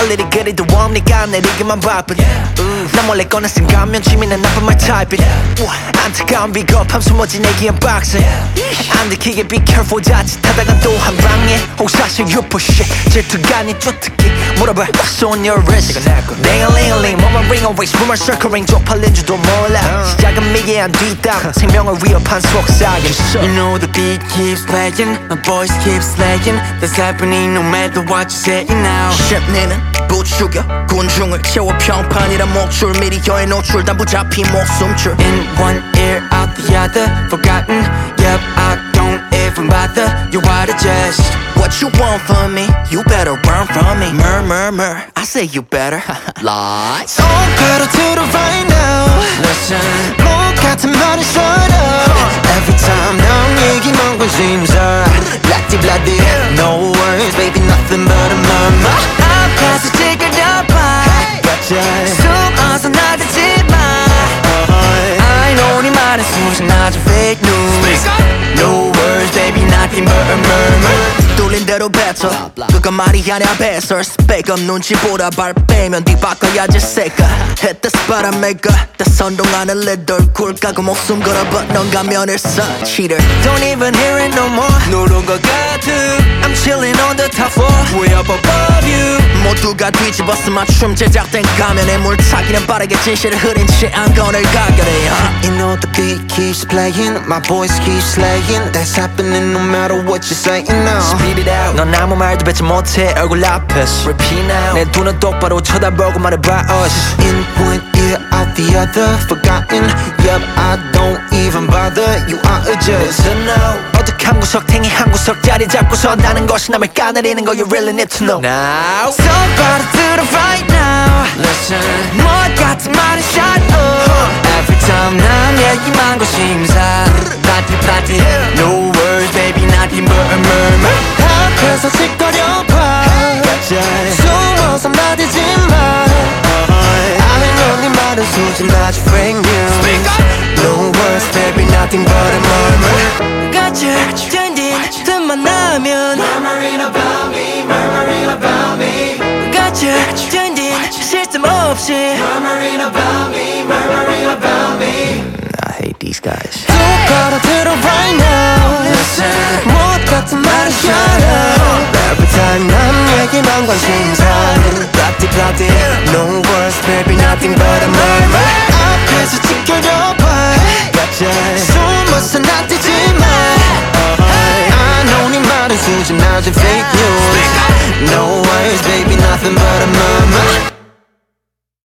일이 그리도 없니까 내리기만 바쁜 난 원래 꺼냈은 가면 취미는 나쁜 말 타입인 안타까운 비겁함 숨어진 애기한 박스 안 들키게 be careful 자칫하다가 또 한 방에 혹사실 you push it 질투가 니 쫓듣기 물어봐 what's on your wrist 링링링 몸만 ring always rumor circling 쪽팔린 줄도 몰라 시작은 미개한 뒷담 생명을 위협한 속삭임 You know the beat keeps playing, my voice keeps slaying. That's happening no matter what you say now. 심리는 부추겨 군중을 채워 평판이란 목줄 미디어에 노출 다 붙잡힌 목숨줄 In one ear, out the other, forgotten. Yep, I don't even bother. You are the just. What you want from me? You better run from me. Murmur, I say you better lie. 손가락 들어 right now. Listen, 목 같은 말이 shut up. Every time 난 얘기만 관심사. Bloody, no words, baby, nothing but a murmur. 앞에서 찌그려봐. 숨어서 나대지 마. I know 네 말은 수준 아주 fake news. No words, baby, nothing but a murmur. 뚫린 대로 뱉어 그건 말이 아니야 배설 스펙업 눈치보다 발 빼면 뒤바꿔야지 새까 Hit the spot I make up 다 선동하는 leader 굴 까고 목숨 걸어 but 넌 가면을 써 Cheater Don't even hear it no more 누른 것 같아 I'm chilling on the top floor Way up above you 모두가 뒤집어서 맞춤 제작된 가면에 물타기는 빠르게 진실을 흐린 채 안건을 가결해 You know the beat keeps playing My voice keeps slaying That's happening no matter what you say now Spit it out 넌 아무 말도 뱉지 못해 얼굴 앞에서 Repeat now 내 눈은 똑바로 쳐다보고 말해봐 us In one ear out the other Forgotten Yep I don't even bother You are a just Listen now 어떻게 한 구석탱이 한 구석 자리 잡고서 나는 것이 남을 까내리는 거 You really need to know Now 손가락 들어 right now Listen 뭐 같은 말은 shut up Every time 난 얘기만 관심사 Bloody No words baby nothing but a murmur 앞에서 짓거려봐 숨어서 나대지 마 I know 네 말은 수준 아주 fake news No words baby nothing but a murmur 가짜 던진 틈만 나면 Murmuring about me Murmuring about me 가짜 던진 시스템 없이 Murmuring about me Murmuring about me I hate these guys 손가락 들어 right now Listen 못 같은 말은 shut up Every time 난 얘기만 관심사 Bloody No words baby nothing but a murmur 앞에서 지켜줘봐 숨어서 나대지 마 I know 네 말은 수준 아주 fake news No words baby nothing but a murmur